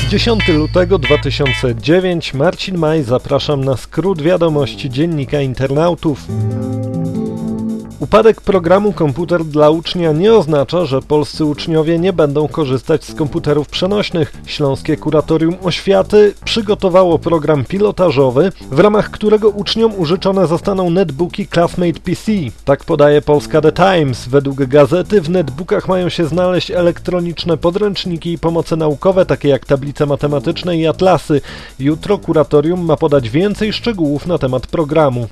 10 lutego 2009, Marcin Maj, zapraszam na skrót wiadomości Dziennika Internautów. Upadek programu Komputer dla ucznia nie oznacza, że polscy uczniowie nie będą korzystać z komputerów przenośnych. Śląskie Kuratorium Oświaty przygotowało program pilotażowy, w ramach którego uczniom użyczone zostaną netbooki Classmate PC. Tak podaje Polska The Times. Według gazety w netbookach mają się znaleźć elektroniczne podręczniki i pomoce naukowe, takie jak tablice matematyczne i atlasy. Jutro kuratorium ma podać więcej szczegółów na temat programu.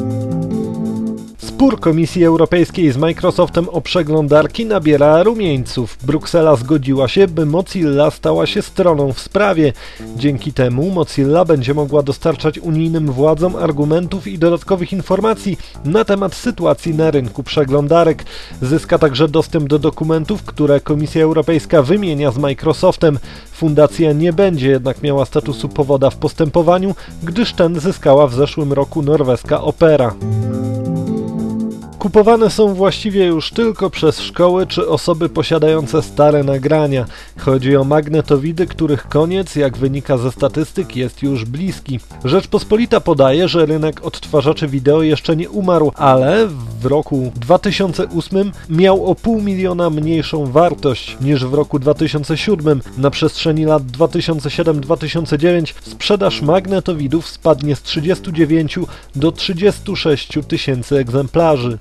Spór Komisji Europejskiej z Microsoftem o przeglądarki nabiera rumieńców. Bruksela zgodziła się, by Mozilla stała się stroną w sprawie. Dzięki temu Mozilla będzie mogła dostarczać unijnym władzom argumentów i dodatkowych informacji na temat sytuacji na rynku przeglądarek. Zyska także dostęp do dokumentów, które Komisja Europejska wymienia z Microsoftem. Fundacja nie będzie jednak miała statusu powoda w postępowaniu, gdyż ten zyskała w zeszłym roku norweska Opera. Kupowane są właściwie już tylko przez szkoły czy osoby posiadające stare nagrania. Chodzi o magnetowidy, których koniec, jak wynika ze statystyk, jest już bliski. Rzeczpospolita podaje, że rynek odtwarzaczy wideo jeszcze nie umarł, ale w roku 2008 miał o 500 000 mniejszą wartość niż w roku 2007. Na przestrzeni lat 2007-2009 sprzedaż magnetowidów spadnie z 39 do 36 tysięcy egzemplarzy.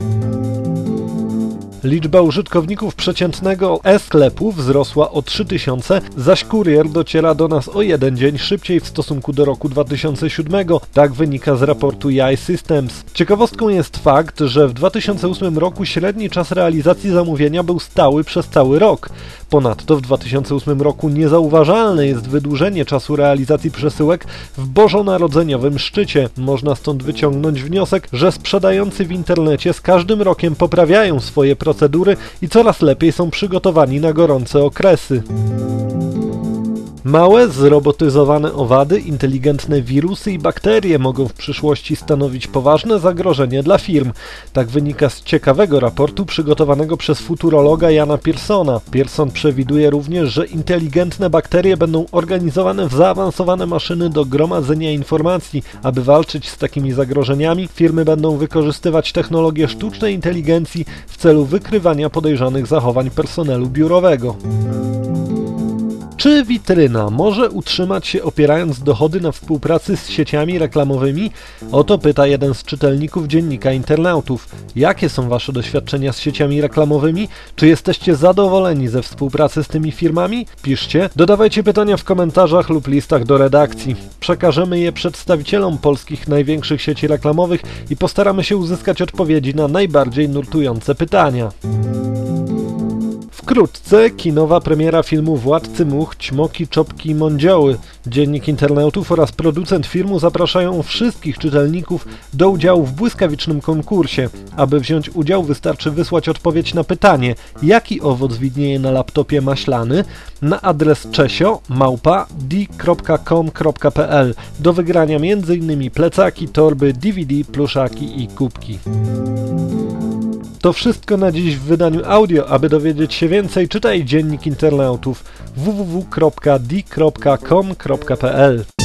Liczba użytkowników przeciętnego e-sklepu wzrosła o 3000, zaś kurier dociera do nas o 1 dzień szybciej w stosunku do roku 2007. Tak wynika z raportu AI Systems. Ciekawostką jest fakt, że w 2008 roku średni czas realizacji zamówienia był stały przez cały rok. Ponadto w 2008 roku niezauważalne jest wydłużenie czasu realizacji przesyłek w bożonarodzeniowym szczycie. Można stąd wyciągnąć wniosek, że sprzedający w internecie z każdym rokiem poprawiają swoje procedury i coraz lepiej są przygotowani na gorące okresy. Małe, zrobotyzowane owady, inteligentne wirusy i bakterie mogą w przyszłości stanowić poważne zagrożenie dla firm. Tak wynika z ciekawego raportu przygotowanego przez futurologa Jana Pearsona. Pearson przewiduje również, że inteligentne bakterie będą organizowane w zaawansowane maszyny do gromadzenia informacji. Aby walczyć z takimi zagrożeniami, firmy będą wykorzystywać technologię sztucznej inteligencji w celu wykrywania podejrzanych zachowań personelu biurowego. Czy witryna może utrzymać się opierając dochody na współpracy z sieciami reklamowymi? O to pyta jeden z czytelników Dziennika Internautów. Jakie są Wasze doświadczenia z sieciami reklamowymi? Czy jesteście zadowoleni ze współpracy z tymi firmami? Piszcie, dodawajcie pytania w komentarzach lub listach do redakcji. Przekażemy je przedstawicielom polskich największych sieci reklamowych i postaramy się uzyskać odpowiedzi na najbardziej nurtujące pytania. Wkrótce kinowa premiera filmu Władcy Much, Ćmoki, Czopki i Mądzioły. Dziennik Internautów oraz producent filmu zapraszają wszystkich czytelników do udziału w błyskawicznym konkursie. Aby wziąć udział, wystarczy wysłać odpowiedź na pytanie, jaki owoc widnieje na laptopie maślany, na adres czesio@di.com.pl. Do wygrania m.in. plecaki, torby, DVD, pluszaki i kubki. To wszystko na dziś w wydaniu audio. Aby dowiedzieć się więcej, czytaj Dziennik Internautów www.di.com.pl.